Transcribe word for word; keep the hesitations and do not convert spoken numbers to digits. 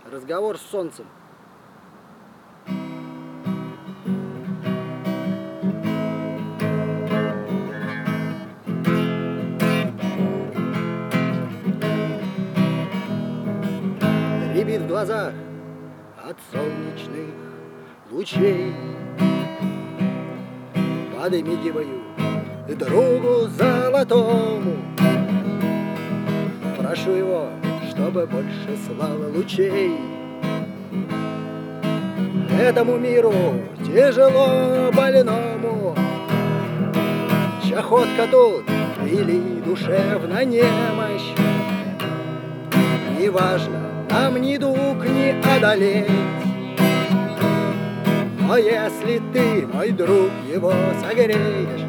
Разговор с солнцем. Рябит в глазах от солнечных лучей. Подмигиваю другу золотому, прошу его, чтобы больше слал лучей. Этому миру тяжело больному, чахотка тут или душевная немощь. Неважно, нам ни дуг не одолеть, но если ты, мой друг, его согреешь,